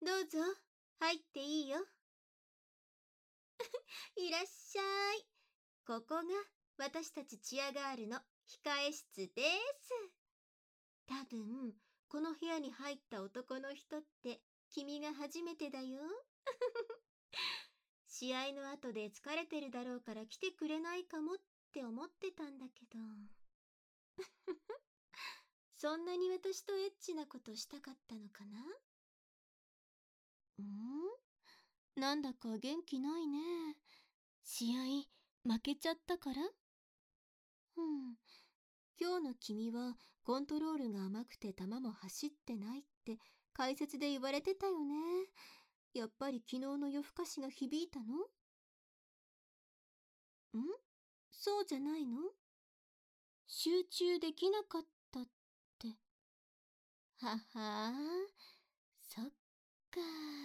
どうぞ、入っていいよ。いらっしゃい。ここが私たちチアガールの控え室です。多分、この部屋に入った男の人って君が初めてだよ。試合の後で疲れてるだろうから来てくれないかもって思ってたんだけど。そんなに私とエッチなことしたかったのかな？なんだか元気ないね。試合負けちゃったから？今日の君はコントロールが甘くて球も走ってないって解説で言われてたよね。やっぱり昨日の夜更かしが響いたの？そうじゃないの？集中できなかったって。ははあ、そっか。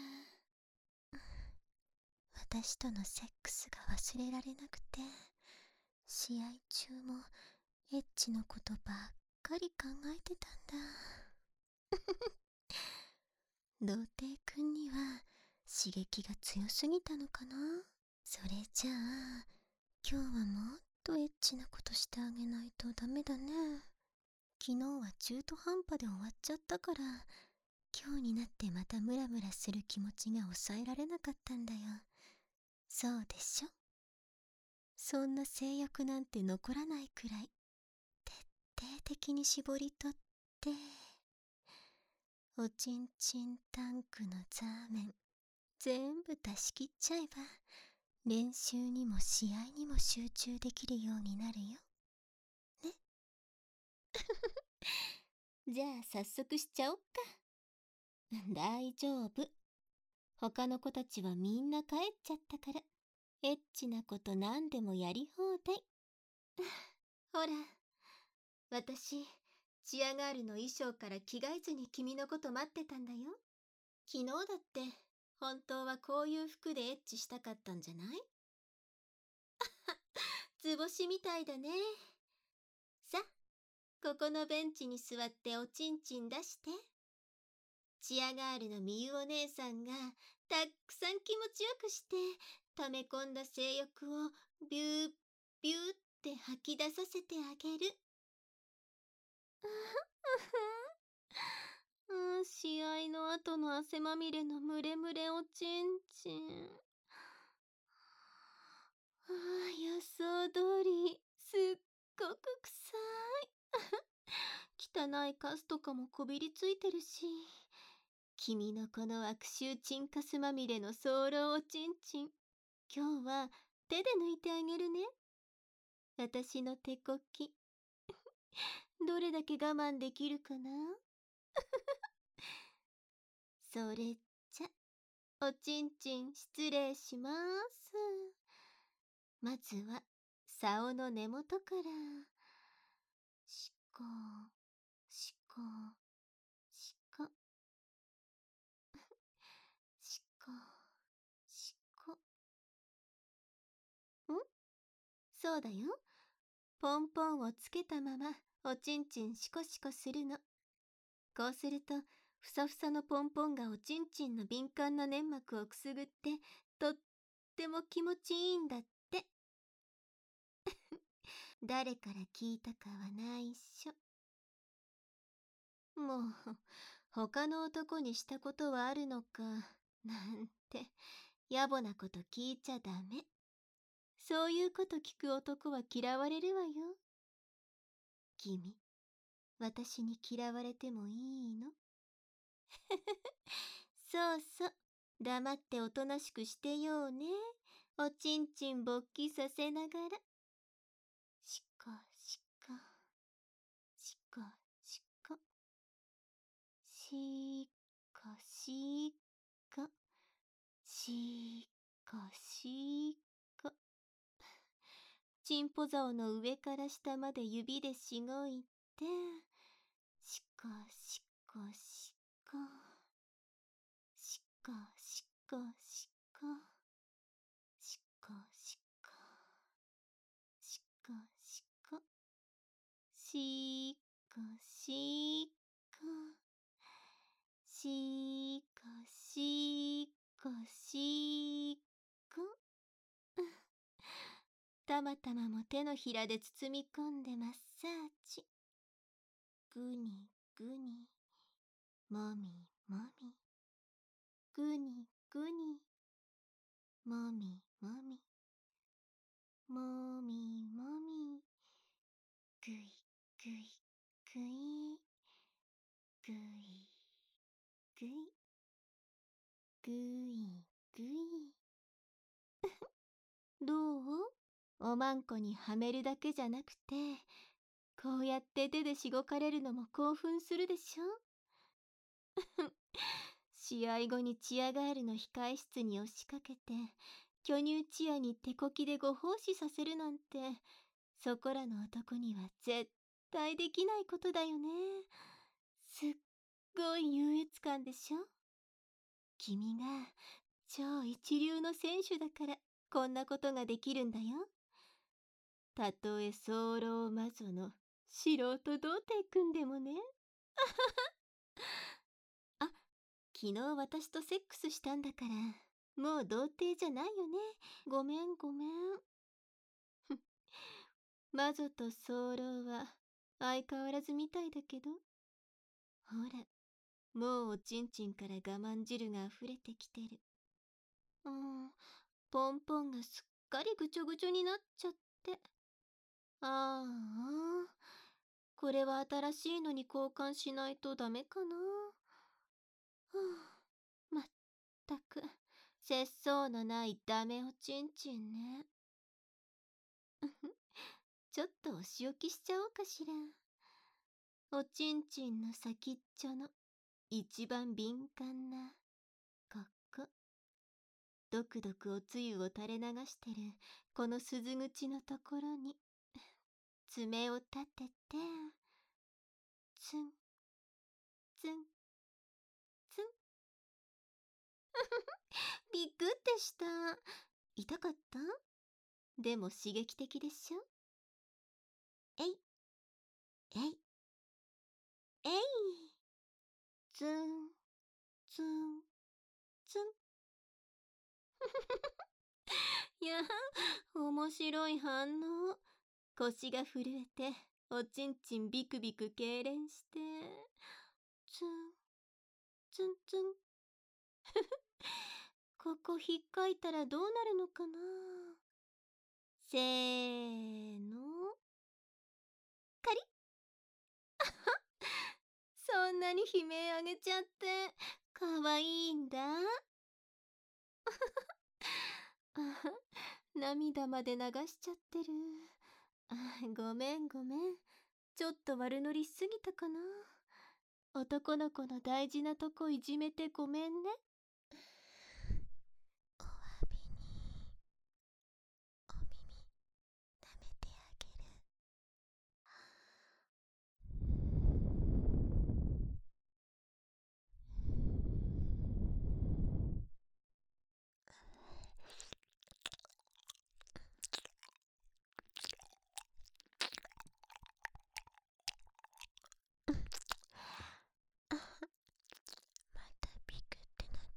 私とのセックスが忘れられなくて、試合中もエッチのことばっかり考えてたんだ。童貞くんには刺激が強すぎたのかな。それじゃあ今日はもっとエッチなことしてあげないとダメだね。昨日は中途半端で終わっちゃったから、今日になってまたムラムラする気持ちが抑えられなかったんだよ。そうでしょ？そんな性欲なんて残らないくらい徹底的に絞り取って、おちんちんタンクのザーメン全部出し切っちゃえば、練習にも試合にも集中できるようになるよ。ね。じゃあ早速しちゃおっか。大丈夫。他の子たちはみんな帰っちゃったから、エッチなこと何でもやり放題。ほら、私、チアガールの衣装から着替えずに君のこと待ってたんだよ。昨日だって本当はこういう服でエッチしたかったんじゃない？図星みたいだね。さ、ここのベンチに座っておちんちん出して。チアガールのみゆお姉さんがたくさん気持ちよくして、溜め込んだ性欲をビュービューって吐き出させてあげる。試合の後の汗まみれのムレムレおちんちん。予想通りすっごく臭い。汚いカスとかもこびりついてるし、君のこの悪臭チンカスまみれの早漏おちんちん、今日は手で抜いてあげるね。私の手こき。どれだけ我慢できるかな？それじゃ、おちんちん失礼します。まずは、竿の根元から。しこ、しこ、しこ、しこ、しこ。そうだよ。ポンポンをつけたままおちんちんシコシコするの。こうするとふさふさのポンポンがおちんちんの敏感な粘膜をくすぐってとっても気持ちいいんだって。誰から聞いたかは内緒。もう他の男にしたことはあるのかなんて野暮なこと聞いちゃダメ。そういうこと聞く男は嫌われるわよ。君、私に嫌われてもいいの？そうそう、黙っておとなしくしてようね。おちんちん勃起させながら。しこしこ、しこしこ、しこしこ、しこしこ。チンポ竿の上から下まで指でしごいて、しこしこしこ、しこしこしこ、しこしこ、しこしこ、しこしこ、しこししくたまたまも手のひらで包み込んでマッサージ。ぐにぐに、もみもみ、ぐにぐに、もみもみ、もみもみ、ぐいぐいぐい、ぐいぐい、ぐいぐい。どう？おまんこにはめるだけじゃなくて、こうやって手でしごかれるのも興奮するでしょ？試合後にチアガールの控室に押しかけて、巨乳チアに手こきでご奉仕させるなんて、そこらの男には絶対できないことだよね。すっごい優越感でしょ？君が超一流の選手だからこんなことができるんだよ。たとえ早漏魔女の素人童貞くんでもね。あ、昨日私とセックスしたんだから、もう童貞じゃないよね。ごめんごめん。魔女と早漏は相変わらずみたいだけど。ほら、もうおちんちんから我慢汁が溢れてきてる。ポンポンがすっかりぐちょぐちょになっちゃって。ああ、これは新しいのに交換しないとダメかな。まったく、節操のないダメおちんちんね。ちょっとお仕置きしちゃおうかしら。おちんちんの先っちょの一番敏感なここ。ドクドクおつゆを垂れ流してるこの鈴口のところに爪を立てて、ツンツンツン。びっくってした。痛かった？でも刺激的でしょ？えいえいえい、ツンツンツン。いや、面白い反応。腰が震えておちんちんビクビク痙攣して、ツンツンツン。ここ引っかいたらどうなるのかな。せーの、カリッ。そんなに悲鳴あげちゃってかわいいんだ。涙まで流しちゃってる。ごめんごめん。ちょっと悪乗りしすぎたかな。男の子の大事なとこいじめてごめんね。お詫びにお耳舐めてあげる。またビクってなっ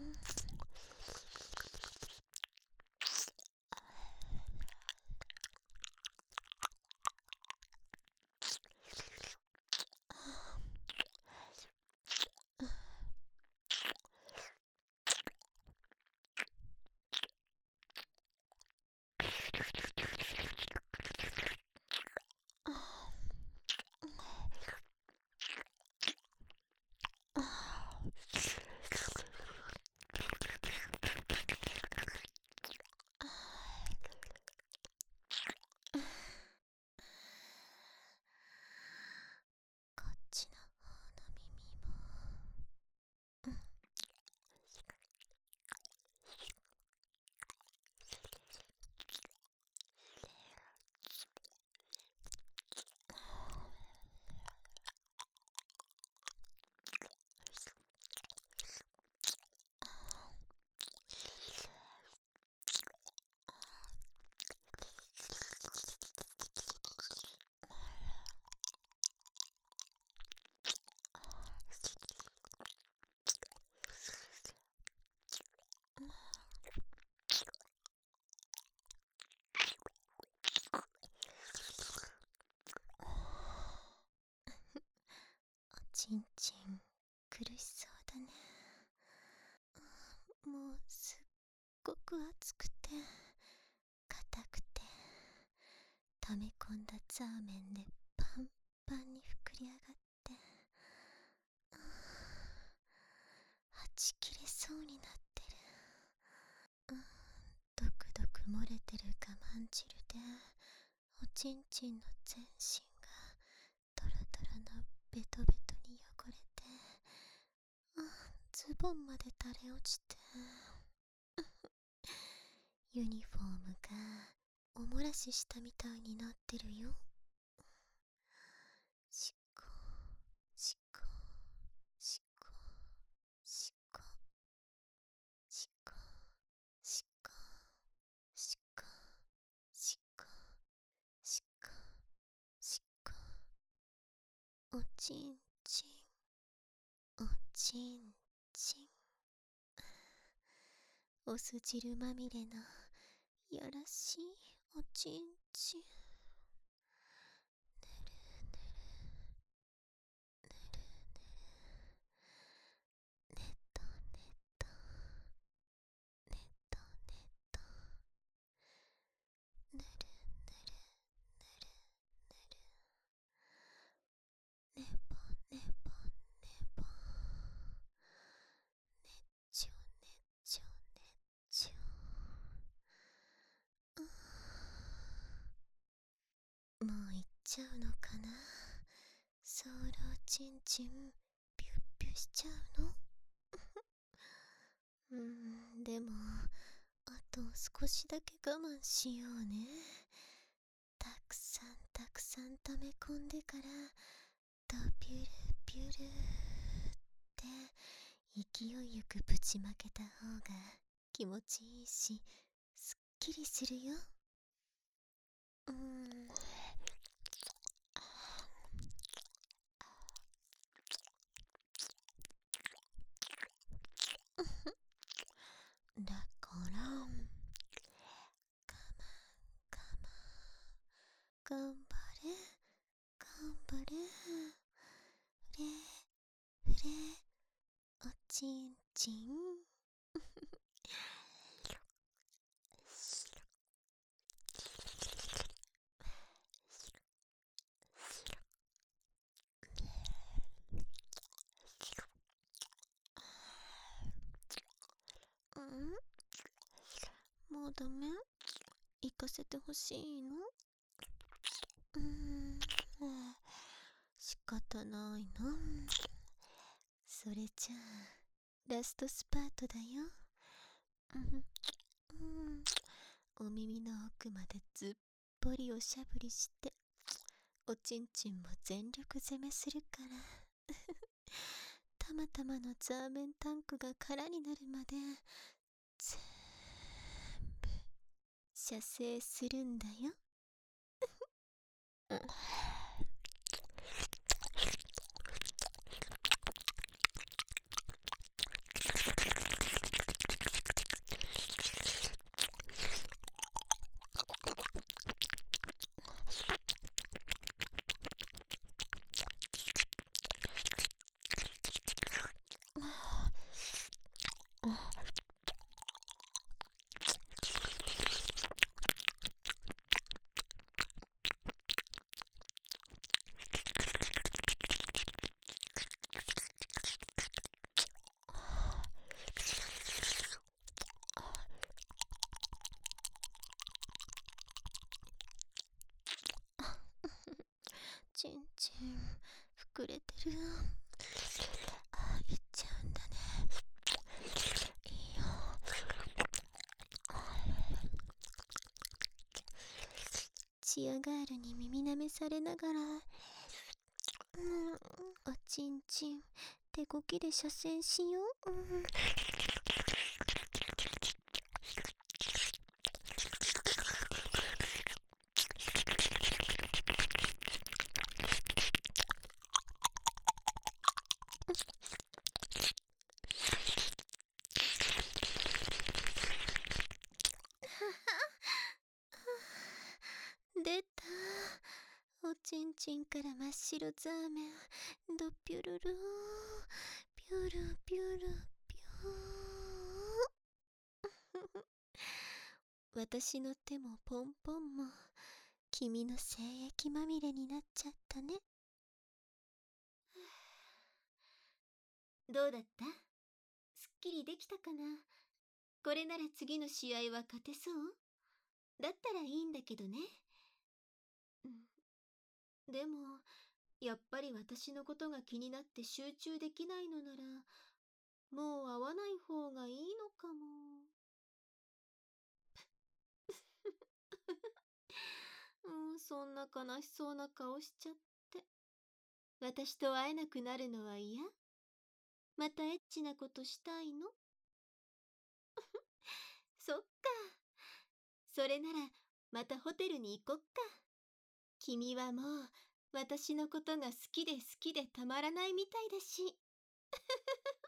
こっちの方の耳も。おちんちん苦しそうだね。もうすっごく熱くて硬くて、溜め込んだザーメンでパンパンに膨り上がって、はち切れそうになってる。ドクドク漏れてる我慢汁でおちんちんの全身がドロドロのベトベトに汚れて、ズボンまで垂れ落ちて、ユニフォームがおもらししたみたいになってるよ。しこしこしこしこしこしこしこしこしこしこ、おちんちんおちんちん、お酢汁まみれのやらしいおちんちん。ぬるぬるぬるぬる、ねとねとねとねと、ぬるぬるぬるぬる、ねぽねぽねぽ、ねっちょねっちょねっちょ。もう行っちゃうのかな、ソーローチンチンピュッピュしちゃうの。でもあと少しだけ我慢しようね。たくさんたくさん溜め込んでからドピュルピュルって勢いよくぶちまけた方が気持ちいいしすっきりするよ。だから我慢我慢頑張れ頑張れ、フレフレおちんちん。もうダメ？行かせてほしいの？仕方ないな。それじゃあラストスパートだよ。お耳の奥までずっぽりおしゃぶりしておちんちんも全力攻めするからたまたまのザーメンタンクが空になるまで全部射精するんだよ。 くれてる。いっちゃうんだね。いいよ。チアガールに耳舐めされながら、おちんちん手こきで射精しよう。出た。おちんちんから真っ白ザーメンドピュルルー、ピュルピュルピュー。私の手もポンポンも君の精液まみれになっちゃったね。どうだった？すっきりできたかな？これなら次の試合は勝てそう？だったらいいんだけどね。でも、やっぱり私のことが気になって集中できないのなら、もう会わない方がいいのかも。そんな悲しそうな顔しちゃって。私と会えなくなるのは嫌？またエッチなことしたいの？そっか。それなら、またホテルに行こっか。君はもう、私のことが好きで好きでたまらないみたいだし。